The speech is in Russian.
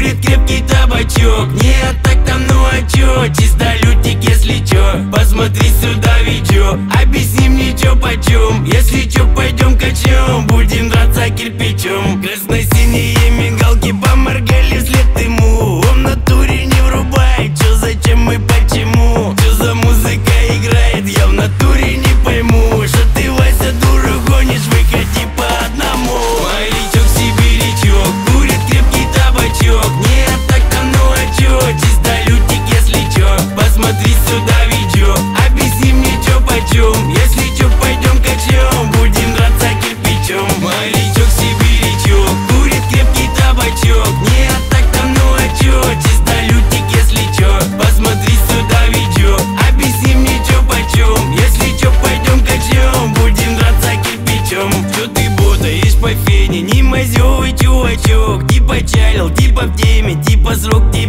курит крепкий табачок. Нет, так там ну а чё, чисто лютик, если чё. Посмотри сюда, видео, объясни мне чё почем. Если чё, пойдем качнем, будем драться кирпичом. Красно-синие мигалки поморгали вслед ему. Он в натуре не врубает, чё, зачем и почему. Чё за музыка играет, я в натуре не пойму. Что ты, Вася, дуру гонишь, выходи по одному. Морячок, сибирячок, курит крепкий табачок. Нет, так там ну а чё, чисто лютик, если чё. Посмотри сюда, видео, объясни мне чё почем. Если чё, пойдем качнем, будем драться кирпичом. Морячок, сибирячок, курит крепкий табачок. Нет, так там ну а чё, чисто лютик, если чё. Посмотри сюда, видео, объясни мне чё почем. Если чё, пойдем качнем, будем драться кирпичом. Чё ты ботаешь по фене, не мазёвый чувачок. Типа чалил, типа в теме, типа срок